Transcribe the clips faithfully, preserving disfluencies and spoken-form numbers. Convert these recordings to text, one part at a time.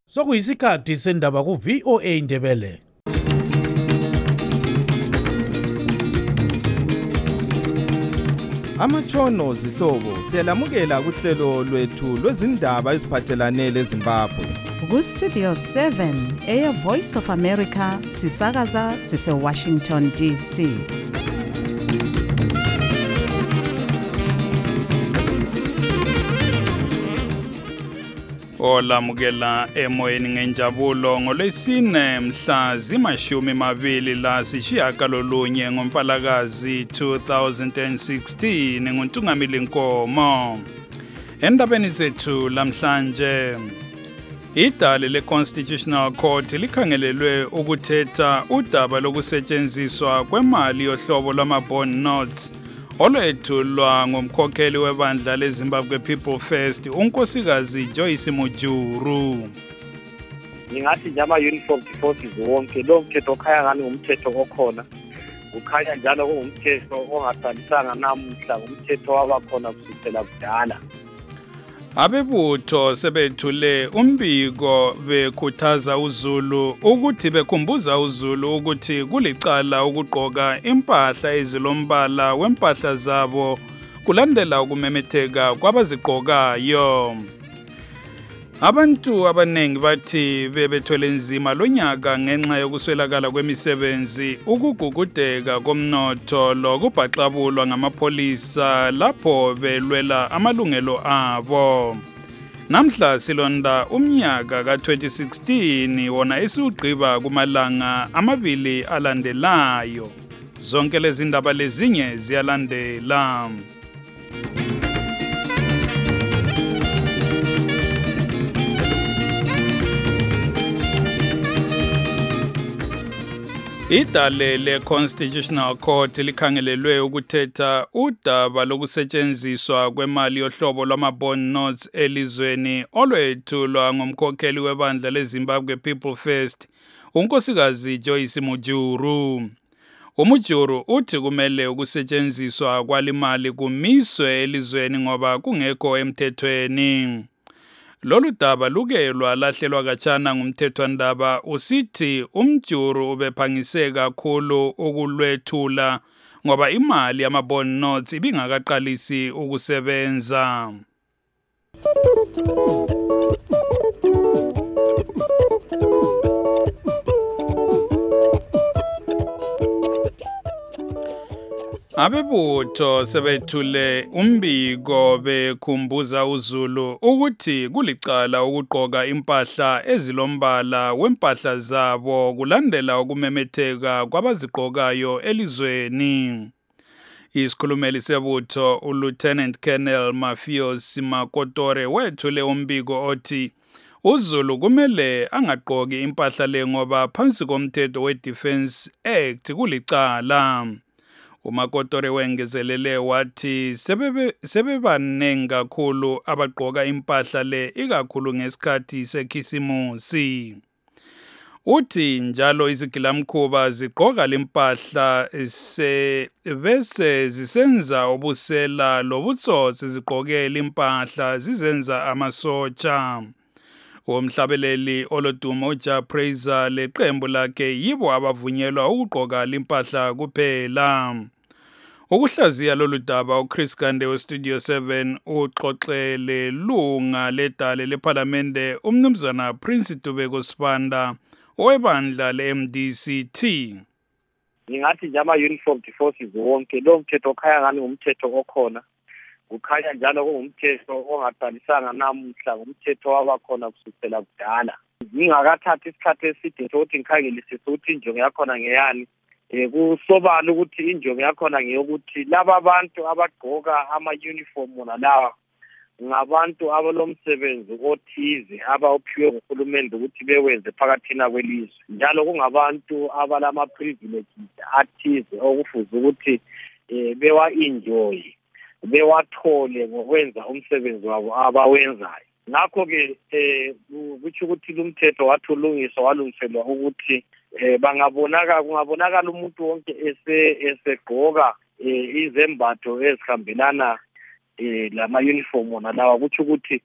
Sokuyisikhathi sendaba ku V O A Indebele. Amatshono zihlobo siyalamukela kuhlelo lwethu lwezindaba eziphathelane leZimbabwe. Ku Studio seven Air Voice of America sisakaza sise Washington D C. Olamukela emoyeni ngenjabulo ngolwesine mhla zimashumi mabili la sishiyagalolunye ngoMpalakazi two thousand sixteen nguNtungamili Nkomo. Endabeni zethu lamhlanje idale le-Constitutional Court likhangelelwe ukuthetha udaba lokusetshenziswa kwemali yohlobo lwama-bond notes olwethulwa ngumkhokheli webandla leZimbabwe People First unkosikazi Joyce Mujuru. Ngingathi nje ama-uniform forces wonke lo mthetho okhaya ngani umthetho okhona ukhanya njalo kungumthetho ongadalisanga namuhla umthetho wabakhona kusukela kudala. Abebutho sebethule umbiko bekhuthaza uZulu ukuthi bekhumbuza uZulu ukuthi kulicala ukugqoka impahla ezilombala wempahla zabo kulandela ukumemetheka kwabazigqokayo. Abantu abanengi bathi bebethwele nzima lonyaka ngenxa yokuswelakala kwemisebenzi, ukugugudeka komnotho lokubhaxabulwa ngamapholisa lapho belwela amalungelo abo. Namhla silonda umnyaka ka twenty sixteen wona isiugqiba kumalanga amabili alandelayo. Zonke lezi ndaba lezinye ziyalandela. Idale le-Constitutional Court likhangelelwe ukuthetha udaba lokusetshenziswa kwemali yohlobo lwama-bond notes elizweni olwethulwa ngumkhokheli webandla leZimbabwe People First unkosikazi Joyce Mujuru. Umujuru uthi kumele ukusetshenziswa kwalimali kumiswe elizweni ngoba kungekho emthethweni. Lolu daba luke lwalahlelwa kachana ngumthethwandaba usithi umjuru ubephangise kakhulu ukulwethula ngoba imali yama-bond notes ibingakaqalisi ukusebenza. Abebutho sebethule umbiko bekhumbuza uZulu ukuthi kulicala ukugqoka impahla ezilombala wempahla zabo kulandela ukumemetheka kwabazigqokayo elizweni. Isikhulumeli sebutho uLieutenant Colonel Mafios Makotore wethule umbiko othi uZulu kumele angagqoki impahla le ngoba phansi komthetho we-Defence Act kulicala. uMakotore wengezelele wathi sebebe sebebanengi kakhulu abagqoka impahla le ikakhulu ngesikhathi sekhisimusi. Uthi njalo izigilamkhuba zigqoka lempahla bese zisenza obusela lobutsotsi zigqokela impahla zizenza amasotsha. Umhlabeleli olodumo uJa Praiser leqembu lakhe yibo abavunyelwa ukugqoka limpahla kuphela. Ukuhlaziya lolu daba uChris Gande weStudio seven uxoxele lunga ledale leParlamente umnumzana Prince Dubeko Sibanda owebandla le-M D C T. Ngingathi nje ama-uniform forces wonke lo mthetho okhaya ngani umthetho okhona ukhanya njalo kungumthetho ongadalisanga namuhla umthetho wabakhona kusukela kudala. Ngingakathathi isikhathi eside sokuthi ngikhangelisise ukuthi injongo yakhona ngeyani. Eh kusobala ukuthi injongo yakhona ngeyokuthi laba abantu abagqoka ama-uniform wona lawa ngabantu abalomsebenzi othize abawuphiwe nguhulumende ukuthi bewenze phakathina kwelizwe. Njalo kungabantu abalama-privileges athize okufuze ukuthi eh bewa-enjoy bewathole ngokwenza umsebenzi wabo abawenzayo. Ngakho ke eh kuthi ukuthi lumthetho wathulungiswa walungiselwa ukuthi eh bangabonaka kungabonakala umuntu wonke ese esegqoka izembatho ezihambelana eh lama uniform wona lawa kuthi ukuthi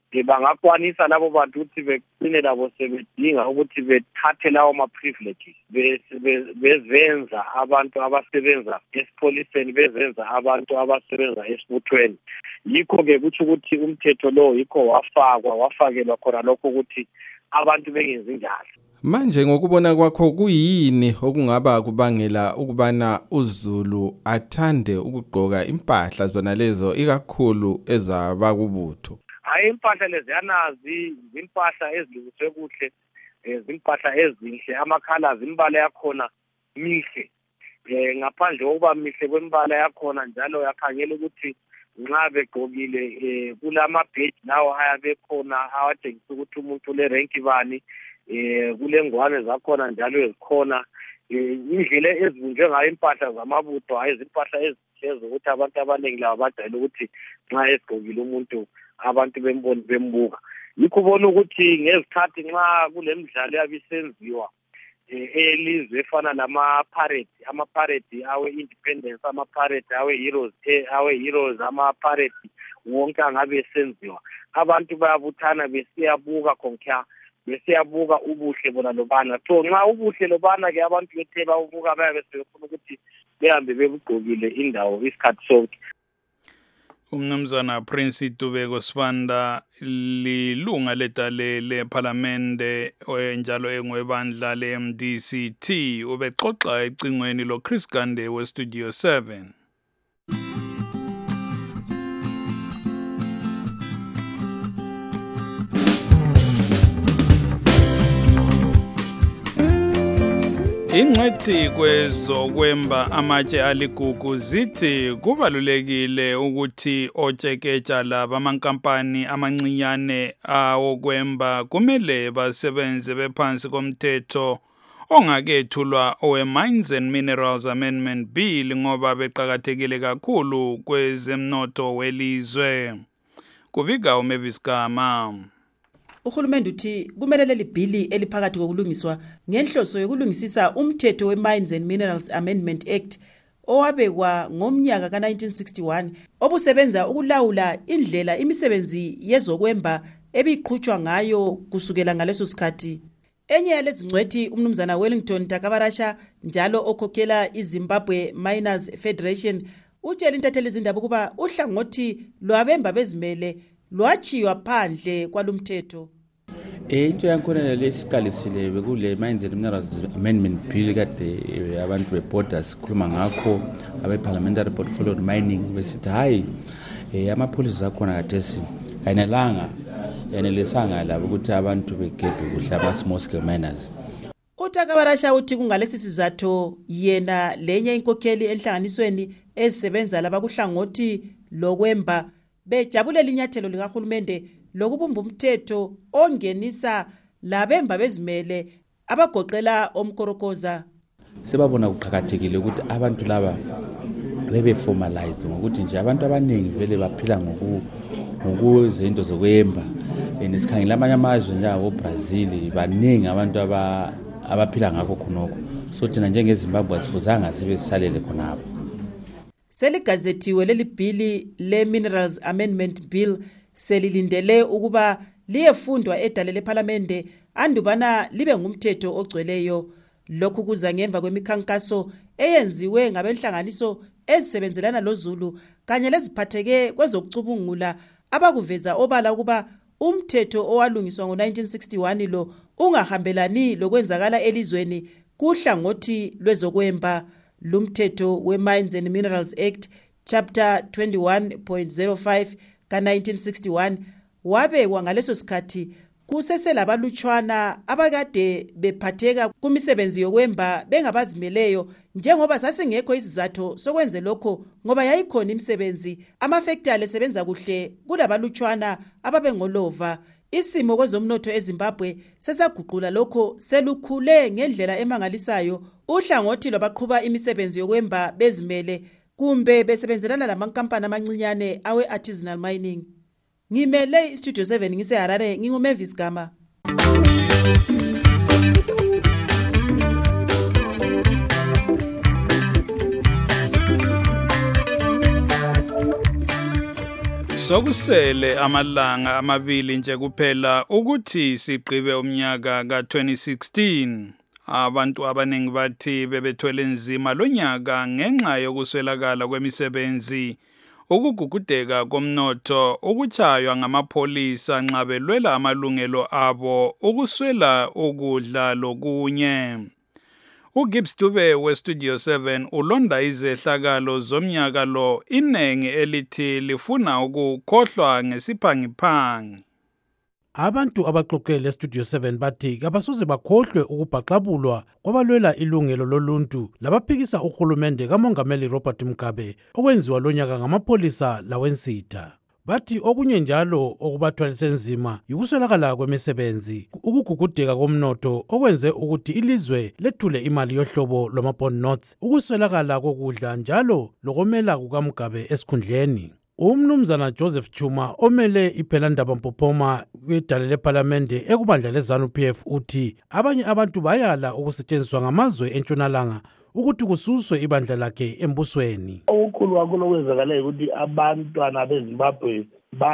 bangakwanisa labo bantu ukuthi begcine labo sebedinga ukuthi bethathe lawo ma-privileges bezenza abantu abasebenza esipoliseni, bezenza abantu abasebenza esibuthweni. Yikho-ke kutsho ukuthi umthetho lo yikho wafakwa wafakelwa khona lokho ukuthi abantu bengenzi njalo. Manje ngokubona kwakho kuyini okungaba kubangela ukubana uZulu athande ukugqoka impahla zona lezo ikakhulu ezabakubutho? Hayi, impahla lezi yanazi impahla ezilungiswe kuhle, izimpahla ezinhle, amakhala zimbala yakhona mihle. Eh ngaphandle kokuba mihle kwembala yakhona njalo yakhangela ukuthi nxa begqokile kulama badge lawo ayabe khona awatshengisa ukuthi umuntu le rank bani, eh kulengwane zakhona njalo ezikhona, indlela ezibunjwe ngayo impahla zamabutho, hayi izimpahla ezihlezi ukuthi abantu abaningi laba badala ukuthi nxa egqokile umuntu abantu bemboni bembuka. Yikho ubona ukuthi ngezikhathi nxa kulemidlalo yabisenziwa elizwe efana lama parade, ama parade awe independence, ama parade awe heroes, awe heroes, ama parade wonke angabe esenziwa, abantu bayabuthana besiyabuka konke, besiyabuka ubuhle bona lobana. So nxa ubuhle lobana ke abantu bethe bawubuka bayabe sebefuna ukuthi behambe bebugqokile indawo isikhathi sonke. Umnumzana Prince Tubeko Sibanda lilunga ledale leParliamente njalo engwebandla le-M D C T ubexoxa ecingweni lo Chris Gande we Studio seven. Ingcwethi kwezokwemba amatshe aligugu zithi kubalulekile ukuthi otshekeja laba amankampani amancinyane awokwemba kumele basebenze bephansi komthetho ongakethulwa owe-Mines and Minerals Amendment Bill ngoba beqakathekile kakhulu kwezemnotho welizwe. Kubika uMavis Gama. Uhulumende uthi kumele leli bhili eliphakathi kokulungiswa ngenhloso yokulungisisa umthetho we-Mines and Minerals Amendment Act owabekwa ngomnyaka ka nineteen sixty-one obusebenza ukulawula indlela imisebenzi yezokwemba ebiqhutshwa ngayo kusukela ngaleso sikhathi. Enye yalezi ngcwethi umnumzana Wellington Takabarasha njalo okhokhela iZimbabwe Miners Federation utshela intatheli izindaba ukuba uhlangothi lwabemba bezimele lwachiywa phandle kwalumthetho. Eh into yakhona lesiqalisile bekule Mines and Minerals Amendment Bill kade abantu be-borders khuluma ngakho abe parliamentary portfolio mining besithi hayi eh amapolice akhona kathesi ayinelanga yanelesanga labo ukuthi abantu begebhe kuhle ama small scale miners. uTakabarasha uthi kungalesi sizathu yena lenye inkokheli enhlanganisweni ezisebenza labakuhlangothi lokwemba bejabulela inyathelo likahulumende lokubumba umthetho ongenisa labemba bezimele abagoqela omkorokoza. Sebabona kuqhakathekile ukuthi abantu laba bebe formalize ngokuthi nje abantu abaningi vele baphila ngoku ngokuzinto zokwemba. Nesikhangela amanye amazwe njengabo Brazil baningi abantu aba abaphila ngakho khonoko. So thina njengeZimbabwe asifuzanga sibe sisalele khonapho. Seligazethiwe leli bhili le-Minerals Amendment Bill selilindele ukuba liyefundwa edale leParliamente andubana libe ngumthetho ogcweleyo. Lokhu kuza ngemva kwemikhankaso eyenziwe ngabenhlanganiso ezisebenzelana loZulu kanye leziphatheke kwezokucubungula abakuveza obala ukuba umthetho owalungiswa ngo nineteen sixty-one lo ungahambelani lokwenzakala elizweni kuhlangothi lwezokwemba. Lumthetho we-Mines and Minerals Act chapter twenty-one point oh five ka nineteen sixty-one wabekwa ngaleso sikhathi kuseselabalutshwana abakade bephatheka kumisebenzi yokwemba bengabazimeleyo njengoba sasingekho isizathu sokwenze lokho ngoba yayikhona imisebenzi amafactory asebenza kuhle kulabalutshwana ababengolova. Isimo kwezomnotho eZimbabwe sesaguqula lokho selukhule ngendlela emangalisayo. Uhlangothi lwabaqhuba imisebenzi yokwemba bezimele kumbe besebenzelana lamankampani amancinyane awe artisanal mining. Ngimele iStudio seven ngise Harare nginguMavis Gama. Sokusele amalanga amabili nje kuphela ukuthi sigqibe umnyaka ka twenty sixteen. Abantu abaningi bathi bebethwele nzima lonyaka ngenxa yokuswelakala kwemisebenzi, ukugugudeka komnotho, ukuchaywa ngamapholisa nxa belwela amalungelo abo, ukuswela ukudla lokunye. uGibbs Dube weStudio seven ulonda izehlakalo zomnyaka lo inengi elithi lifuna ukukhohlwa ngesiphangiphangi. Abantu abaxoxele eStudio seven bathi kabasoze bakhohlwe ukubhaxabulwa kwabalwela ilungelo loluntu labaphikisa uhulumende kaMongameli Robert Mugabe okwenziwa lonyaka ngamapholisa lawensitha. Bathi okunye njalo okubathwalise nzima yikuswelakala kwemisebenzi, ukugugudeka komnotho okwenze ukuthi ilizwe lethule imali yohlobo lwama-bond notes, ukuswelakala kokudla njalo lokomela kukaMugabe esikhundleni. Umnumzana Joseph Chuma omele iphelandaba Mpophoma kwidale lePhalamende ekubandla leZANU P F uthi abanye abantu bayala ukusetshenziswa ngamazwe entshonalanga ukuthi kususwe ibandla lakhe embusweni. Okukhulu kakhulu okwenzakalayo ukuthi abantwana beZimbabwe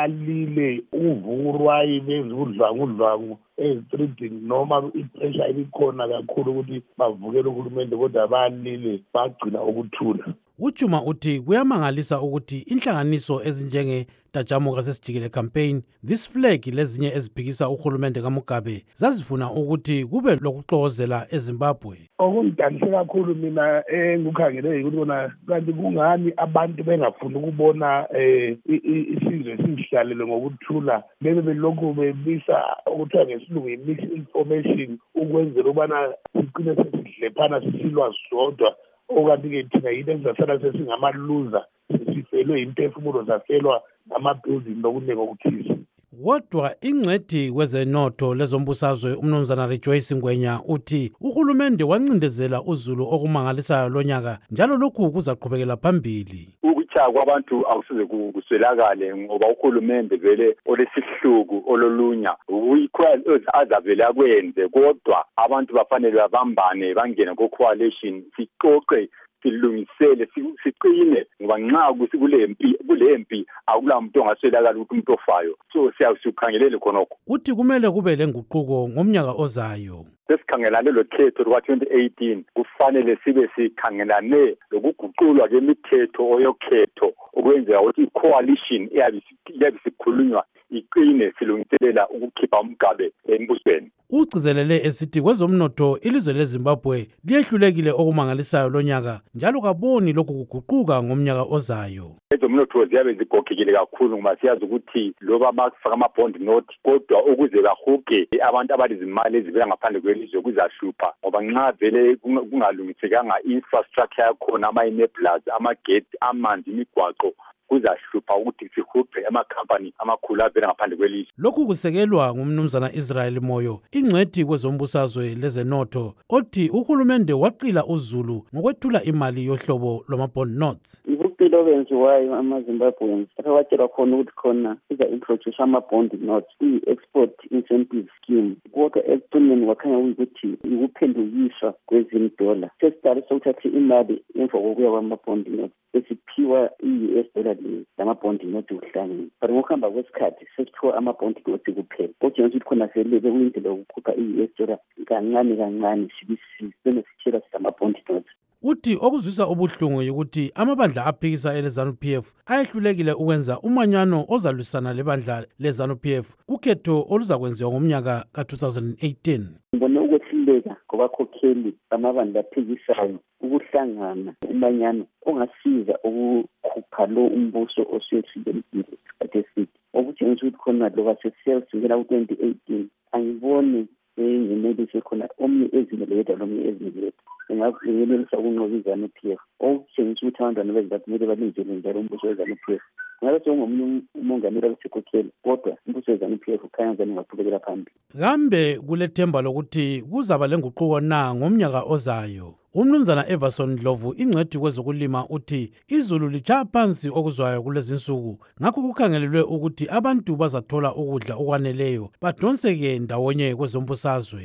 balile uvurwa ibenza udlwangudlwangu ezitreetini noma ipressure ibikhona kakhulu ukuthi bavukele uhulumende kodwa balile bagcina ukuthula. Uchuma uthi kuyamangalisa ukuthi inhlanganiso ezinjenge Tajamuka sesijikele campaign, This Flag lezinye eziphikisa uhulumende kaMugabe zazifuna ukuthi kube lokuxokozela eZimbabwe. Okungidanise kakhulu mina engikukhangele ukuthi bona kanti kungani abantu bengafuni ukubona eh isizwe sihlalele ngokuthula, bebe belokhu bebisa ukuthiwa ngesilungu i-misinformation ukwenzela ukubana sigcine sesidlephana sisilwa sodwa. Okanti-ke thina yinto ezasala sesingamaluza sifelwe imphefumulo zafelwa ngama-building nokuningi okuthize. Kodwa ingcedi kwezenotho lezombusazwe umnumzana Rejoice Ngwenya uthi uhulumende wancindezela uZulu okumangalisayo lonyaka njalo lokhu kuzaqhubekela phambili. Ukuchaya kwabantu akusize kuswelakale ngoba uhulumende vele olesihluku ololunya uyikho azavele akwenze, kodwa abantu bafanele babambane bangene ku-coalition siqoqe silungisele siqine ngoba nxa kulempi kulempi akula muntu ongaswelakala ukuthi umuntu ofayo, so siyakukhangelele khonokho. Uthi kumele kube lenguquko ngomnyaka ozayo. Sesikhangelane lo khetho lwa twenty eighteen kufanele sibe sikhangelane lokuguqulwa kwemithetho oyokhetho ukwenzela ukuthi i-coalition iyabe sikhulunywa iqine silungiselela ukukhipha uMugabe embusweni. Ugcizelele esithi kwezomnotho ilizwe leZimbabwe liyehlulekile okumangalisayo lonyaka njalo kaboni lokhu kuguquka ngomnyaka ozayo. Ezomnotho ziyabe zigogekile kakhulu ngoba siyazi ukuthi loba bakufaka ama-bond note kodwa ukuze bahuge abantu abalizimali ezivela ngaphandle kwelizwe kuzahlupha ngoba nxa vele kungalungisekanga infrastructure yakhona, ama-enablers, amageti, amanzi, imigwaqo kuzahlupha ukuthi sihuphe amakhampani amakhulu avela ngaphandle kwelizwe. Lokhu kusekelwa ngumnumzana Israel Moyo, ingcedi kwezombusazwe lezenotho, othi uhulumende waqila uZulu ngokwethula imali yohlobo lwama-bond notes. Impilo okwenziwayo ama-Zimbabweans abatshelwa khona ukuthi khona iza-introduce ama-bond notes, i-export incentive scheme, kodwa ekugcineni kwakhanya kuyikuthi ukuphendukiswa kwezimdola. Sesiqale sokuthatha imali emva kokuya kwama-bond notes esiphiwa i-U S dollar lama-bond note kuhlangene, but ngokuhamba kwesikhathi sesiphiwa ama-bond note kuphela. Okutshengisa ukuthi khona vele bekuyindlela yokukhupha i-U S dollar kancane kancane sibisibene sitshela sama-bond notes. Uthi okuzwisa ubuhlungu ukuthi amabandla aphikisa eleZANU P F ayehlulekile ukwenza umanyano ozalwisana lebandla leZANU P F kukhetho oluzakwenziwa ngomnyaka ka twenty eighteen. Ngibone ukwehluleka kwabakhokheli bamabandla aphikisayo ukuhlangana umanyano ongasiza ukukhupha lo umbuso osehlulekile isikhathi eside. Okutshengisa ukuthi khona loba sesiyasukela ku twenty eighteen angiboni engenelise khona omnye ezimeleta lomnye ezimeleta engakungenelisa ukunqoba iZANU P F. Okutshengisa ukuthi abantwana beZimbabwe kumele balindele njalo umbuso weZANU P F. Ngabe sengomnye umongameli abasekhokhela kodwa umbuso weZANU P F ukhanya ngani ungaqhubekela phambili. Kambe kulethemba lokuthi kuzaba lenguquko na ngomnyaka ozayo? Umnumzana Everson Dlovu ingcedi kwezokulima uthi izulu litshaya phansi okuzwayo kulezi insuku, ngakho kukhangelelwe ukuthi abantu bazathola ukudla okwaneleyo badonseke ndawonye kwezombusazwe.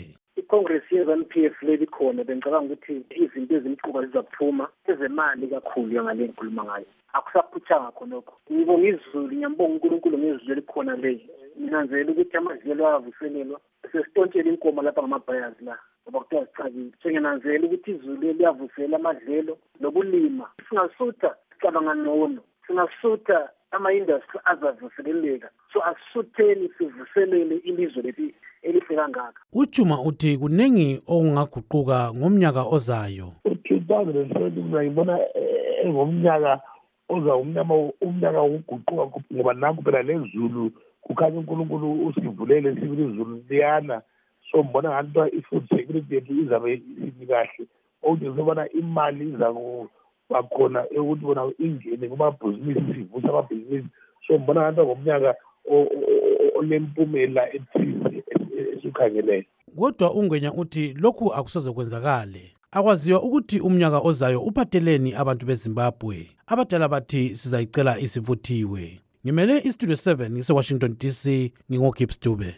i-Congress ye-N P F leli khona bengicabanga ukuthi izinto ezimquba zizaphuma ezemali kakhulu yangale ngikhuluma ngayo. Akusaphuthanga khonokho. Ngibonga izulu, ngiyambonga uNkulunkulu ngezulu elikhona le. Nginanzela ukuthi amadlelo avuselelwa sesitontshela inkomo lapha ngamabhayazi la. Ngoba kuthiwa sicakile. Nginanzela ukuthi izulu liyavusela amadlelo nokulima. Singasutha sicabanga ngcono. Singasutha ama-industry azavuseleleka. So asisutheni sivuselele ilizwe leli elihle kangaka. Ujuma uthi kunengi okungaguquka ngomnyaka ozayo. two thousand seventeen ngibona engomnyaka oza umnyama umnyaka wokuguquka ngoba nanku phela lezulu kukhanya uNkulunkulu usivulele sibili izulu liyana. So mbona ngathi i-food security yethu izabe isibi kahle. Okuzobona imali iza bakhona ukuthi bona ingene kumabhizinisi sivusa amabhizinisi. So mbona ngathi ngomnyaka olempumela ethize esikhangeleyo. Kodwa ungwenya uthi lokhu akusoze kwenzakale. Akwaziwa ukuthi umnyaka ozayo uphatheleni abantu beZimbabwe. Abadala bathi sizayicela isivuthiwe. Ngimele iStudio seven ngise-Washington D C, ngingoGibbs Dube.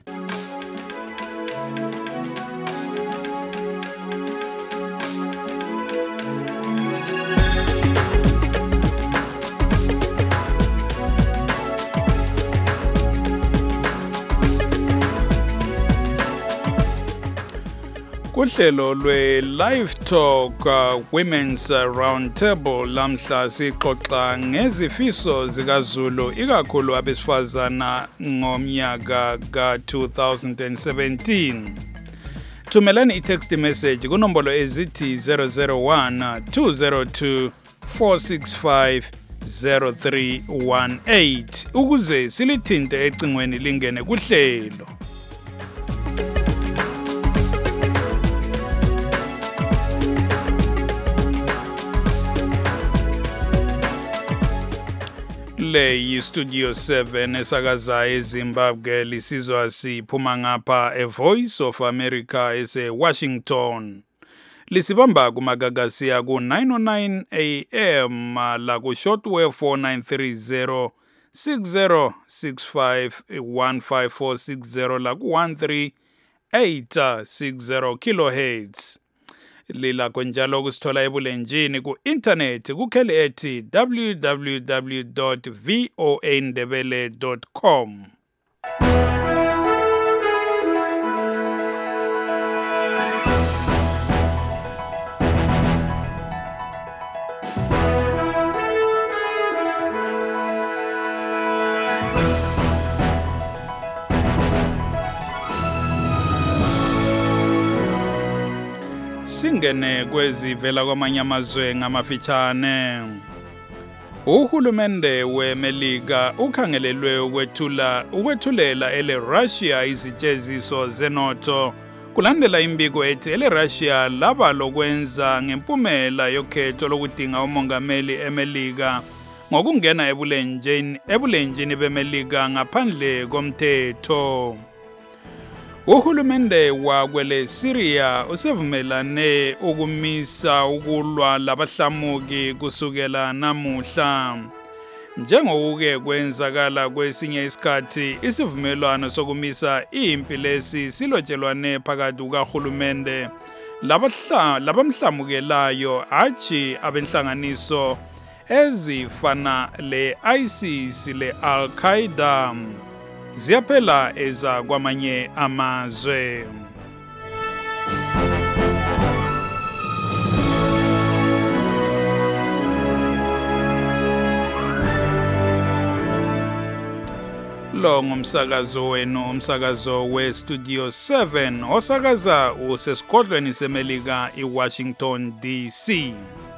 Kuhlelo lwe Live Talk uh, Women's uh, Roundtable lamhla sixoxa ngezifiso zikaZulu ikakhulu abesifazana ngomnyaka ka two thousand seventeen. Thumelani i-text message kunombolo ezithi zero zero one two zero two four six five zero three one eight ukuze silithinte ecingweni lingene kuhlelo. Le yi-Studio seven esakaza eZimbabwe lisizwa siphuma ngapha e-Voice of America ese-Washington. Lisibamba kumagagasi ku nine oh nine A M la ku shortwave four nine three zero six zero six five one five four six zero la ku one three eight six zero kilohertz. Lila konjalo kusithola ebulenjini ku internet kukheli ethi w w w dot voa ndebele dot com. Singene kwezivela kwamanye amazwe ngamafitshane. Uhulumende weMelika ukhangelelwe ukwethula ukwethulela ele Russia izitsheziso zenotho kulandela imbiko ethi ele Russia laba lokwenza ngempumela yokhetho lokudinga umongameli eMelika ngokungena ebulenjini ebulenjini beMelika ngaphandle komthetho. Uhulumende wakwele Syria usevumelane ukumisa ukulwa labahlamuki kusukela namuhla. Njengokuke kwenzakala kwesinye isikhathi isivumelwano sokumisa impi lesi silotshelwane phakathi kukaHulumende labahla labamhlamukelayo achi abenhlanganiso ezifana le ISIS le Al-Qaeda. Ziyaphela eza kwamanye amazwe. Lo ngumsakazo wenu, umsakazo we Studio seven osakaza usesigodlweni seMelika eWashington D C.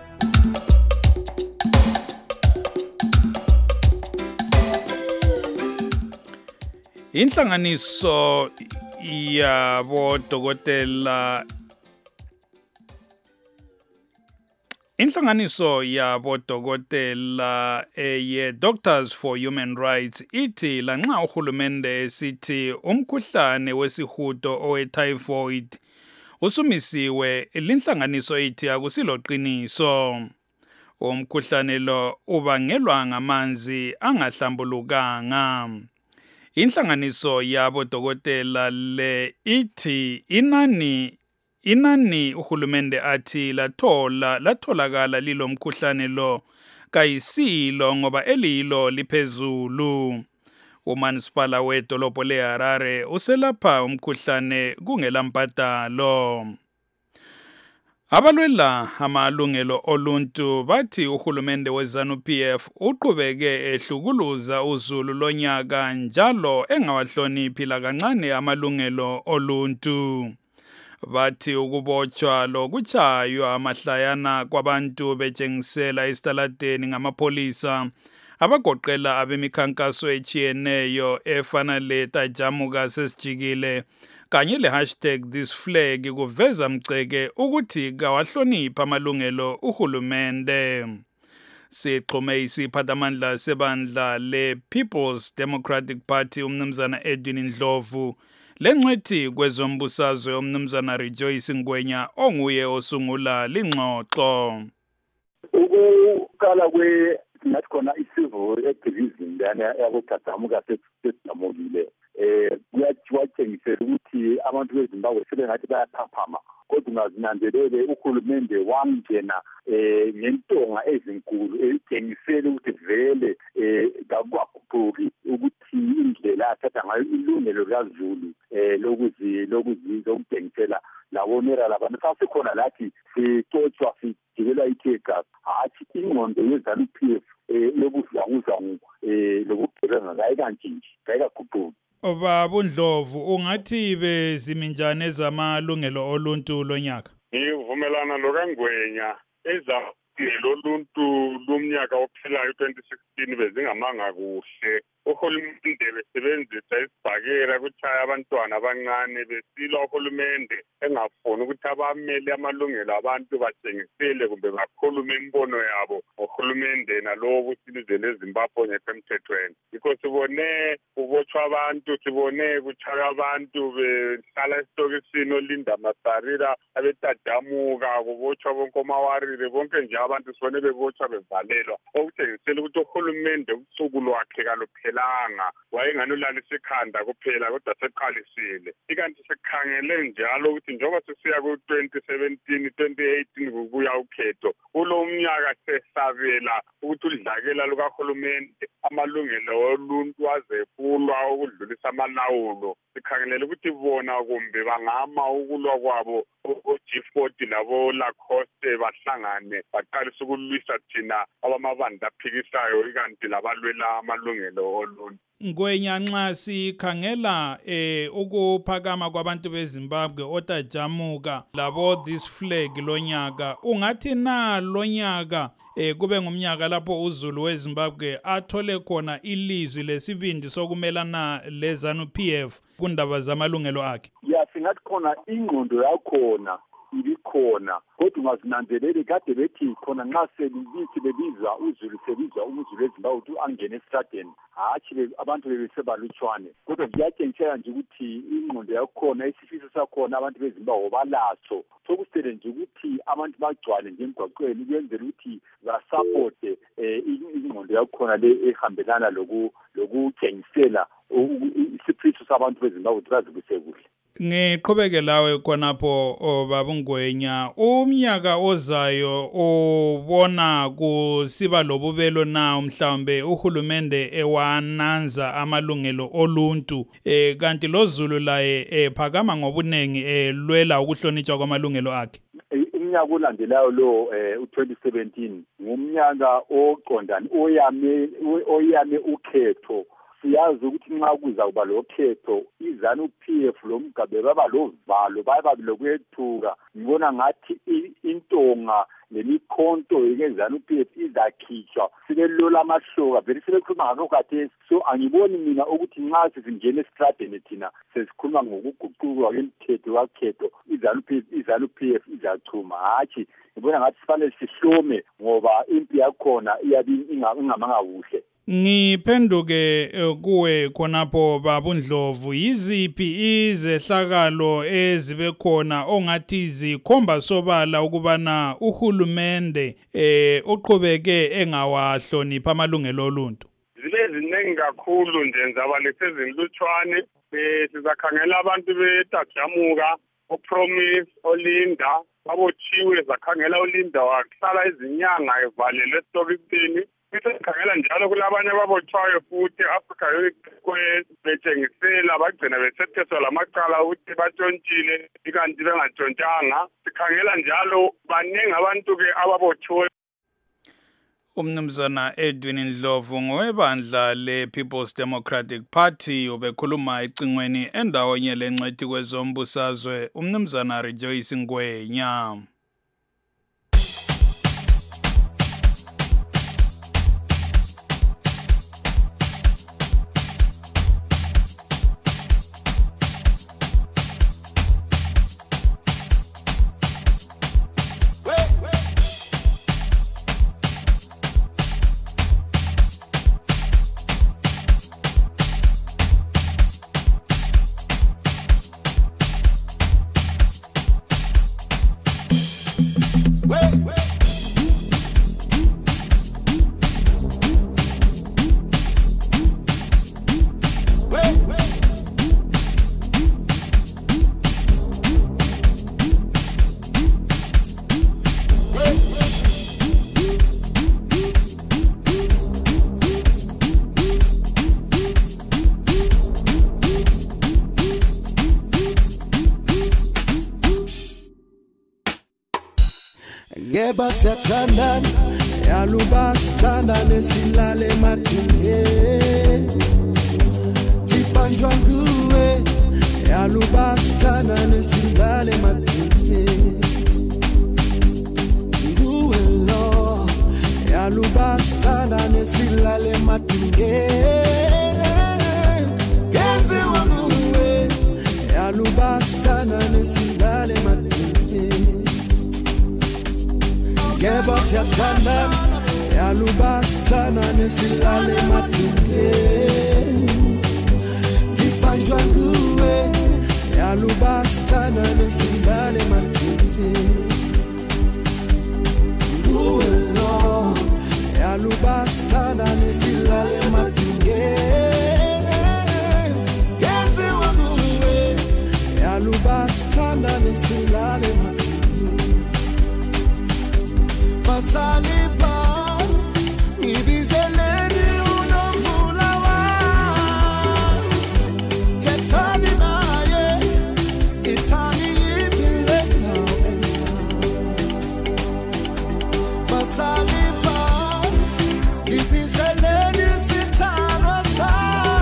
Inhlanganiso yabo dokotela Inhlanganiso yabo dokotela eye Doctors for Human Rights ithi lanxa uhulumende esithi umkhuhlane wesihudo owe-typhoid usumisiwe, linhlanganiso ithi akusiloqiniso. Umkhuhlane lo ubangelwa ngamanzi angahlambulukanga. Inhlanganiso yabo dokotela le ithi inani inani uhulumende athi lathola latholakala lilomkhuhlane lo kayisilo ngoba elilo liphezulu. Umanisipala wedolobho leHarare uselapha umkhuhlane kungelambadalo. Abalwela amalungelo oluntu bathi uhulumende weZanu-P F uqhubeke ehlukuluza uzulu lonyaka njalo engawahloniphi lakancane amalungelo oluntu. Bathi ukubotshwa lokuchaywa amahlayana kwabantu betshengisela esitaladeni ngamapholisa abagoqela abemikhankaso echiyeneyo efana letajamuka sesijikile kanye le hashtag this flag kuveza mceke ukuthi kawahlonipha amalungelo uhulumende. Sixhume isiphathamandla sebandla le People's Democratic Party umnumzana Edwin Ndlovu lencwethi kwezombusazwe umnumzana Rejoice Ngwenya onguye osungula lingxoxo. Ukukala kwe nathi khona i-civil activism yana yakutatamuka sesijamukile eh kuyathengisela ukuthi abantu beZimbabwe sebengathi bayaphaphama kodwa ungazinanzelele uhulumende wangena eh ngentonga ezinkulu ethengisela ukuthi vele eh kakwakhuphuki ukuthi indlela athatha ngayo ilungelo likaZulu eh lokuzi lokuzi lokuthengisela lawonera labantu sasekhona lathi sicotshwa sijikela itheka hathi ingqondo yeZanu-P F eh lokuzanguza eh lokugebenga kayikantshintshi kayikakhuphuki. Baba Ndlovu ungathi beziminjane ezamalungelo oluntu lonyaka? Ngivumelana lokaNgwenya ezamalungelo oluntu lomnyaka ophelayo twenty sixteen bezingamanga kuhle. Uhulumende besebenzisa isibhakera kuchaya abantwana abancane besilwa uhulumende engafuni ukuthi abamele amalungelo abantu bathengisele kumbe bakhulume imbono yabo uhulumende nalowo silizwe leZimbabwe ngekho emthethweni. Yikho sibone kubotshwa abantu sibone kuchaya abantu behlala esitokisini oLinda Masarira abetadamuka kubotshwa bonke omawarire bonke nje abantu sibone bebotshwa bevalelwa okuthengisela ukuthi uhulumende usuku lwakhe kaluphe langa wayenganulalisa ikhanda kuphela kodwa seqalisile ikanti sekukhangele njalo ukuthi njengoba sesiya ku twenty seventeen twenty eighteen kubuya ukhetho kulo umnyaka sesabela ukuthi udlakela lukahulumende amalungelo oluntu azekulwa ukudlulisa amalawulo sikhangelela ukuthi bona kumbe bangama ukulwa kwabo o-G forty labo Lacoste bahlangane baqalisa ukulwisa thina abamabandla aphikisayo ikanti labalwela amalungelo oluntu. Ngwenya nxa sikhangela eh ukuphakama kwabantu beZimbabwe otajamuka labo this flag lonyaka ungathi na lonyaka eh kube ngumnyaka lapho uZulu weZimbabwe athole khona ilizwi lesibindi sokumelana leZanu-P F kundaba zamalungelo akhe? Ya singathi khona ingqondo yakhona ibikhona kodwa ungazinanzeleli kade bethi khona nxa selibithi bebiza uZulu sebizwa umZulu weZimbabwe ukuthi angene estradeni hatshi abantu bebesebalutshwane kodwa kuyatshengisa nje ukuthi ingqondo yakhona isifiso sakhona abantu beZimbabwe balaso sokusele nje ukuthi abantu bagcwale nje emgwaqweni kuyenzela ukuthi basupporte ingqondo yakhona le ehambelana loku lokutshengisela isifiso sabantu beZimbabwe ukuthi bazibuse kuhle. Ngiqhubeke lawe khonapho Baba Ngwenya umnyaka ozayo ubona kusiba lobubelo na mhlawumbe uhulumende ewananza amalungelo oluntu eh kanti loZulu laye ephakama ngobunengi elwela ukuhlonitshwa kwamalungelo akhe? Umnyaka olandelayo lo eh u twenty seventeen ngumnyaka oqondana oyame oyame ukhetho. Siyazi ukuthi nxa kuza kuba lokhetho iZanu-P F lomgabe baba lovalo baba lokwethuka ngibona ngathi intonga lemikhonto yeZanu-P F izakhitshwa sibelola amahloka vele sibekhuluma ngakho kade so angiboni mina ukuthi nxa sizingena estradeni thina sesikhuluma ngokuguqulwa kwemithetho wakhetho iZanu-P F iZanu-P F izachuma hatshi ngibona ngathi sifanele sihlome ngoba impi yakhona iyabi ingamanga kuhle. Ngiphenduke kuwe khonapho Baba Ndlovu yiziphi izehlakalo ezibe khona ongathi zikhomba sobala ukubana uhulumende eh uqhubeke engawahlonipha amalungelo oluntu? Zile ziningi kakhulu nje nzaba lesezilutshwane eh sizakhangela abantu betajamuka opromise olinda babotshiwe zakhangela ulinda wahlala izinyanga evalelwe esitokisini Sikhangela njalo kulabanye ababotshwayo futhi Africa Youth betshengisela bagcina besetheswa lamacala ukuthi batshontshile ikanti bengatshontshanga. Sikhangela njalo baningi abantu ke ababotshwe. Umnumzana Edwin Ndlovu ngowebandla le-People's Democratic Party ubekhuluma ecingweni endawonye lencwadi kwezombusazwe umnumzana Rejoice Ngwenya. Yeba siyathandana yaluba sithandane silale madinge Ibanjwa nguwe yaluba sithandane silale madinge Nguwe lo yaluba sithandane silale madinge Yenziwa nguwe yaluba sithandane silale madinge Yeba siyathandana yaluba sithandane silale madinge Ibanjwa nguwe yaluba sithandane silale madinge Nguwe lo yaluba sithandane silale madinge Yenziwa nguwe yaluba sithandane silale madinge Basalipa ibizeleni unomvula wa Tetani naye itani ibile now Basalipa ibizeleni sitano sa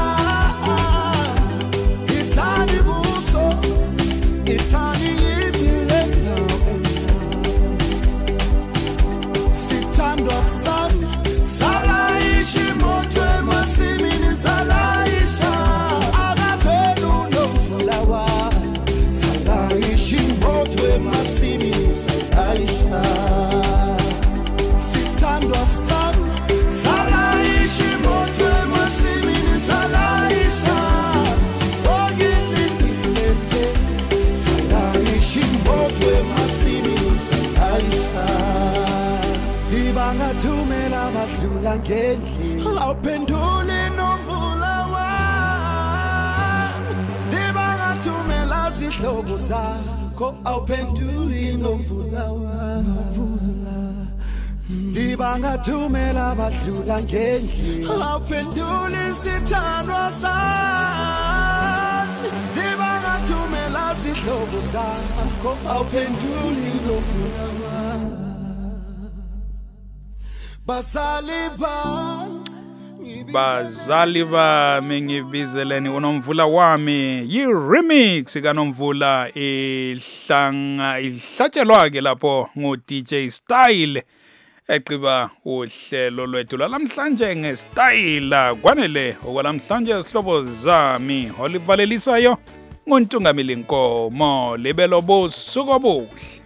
Itani buso itani ibile now Tandwa sana salaishi motwe masimini salaisha agapelu nomfulawa salaishi motwe masimini salaisha Sitandwa sana salaishi motwe masimini salaisha ogilindilete salaishi motwe masimini salaisha Dibanga tumela badlula ngendli awuphenduli novula wa Dibanga tumela zihlobo zakho awuphenduli novula wa Dibanga tumela badlula ngendli awuphenduli sithandwa sakho Dibanga tumela zihlobo zakho awuphenduli novula wa Basaliba Bazaliba mengibizeleni unomvula wami yi remix kaNomvula ihlanga ihlatshelwa ke lapho ngo D J Style eqiba uhlelo lwethu lamhlanje ngeStyle kwanele okwalamhlanje sihlobo zami olivalelisayo ngontungamili Nkomo libelo bosuku obuhle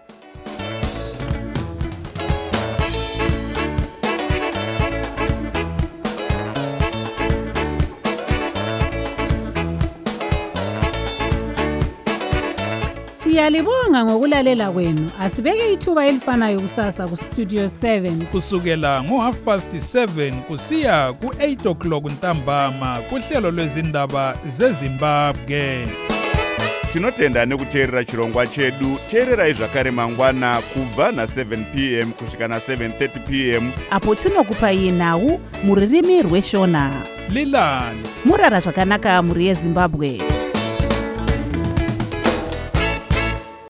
Siyalibonga ngokulalela kwenu. Asibeke ithuba elifanayo kusasa ku Studio seven. Kusukela ngo half past seven kusiya ku eight o'clock ntambama kuhlelo lwezindaba zeZimbabwe. tinotenda nekuteerera chirongwa chedu. Teererai zvakare mangwana kubva na seven p m kusvika na seven thirty p m apo tinokupai nhau muririmi rweshona. Lilani murara zvakanaka muri yeZimbabwe.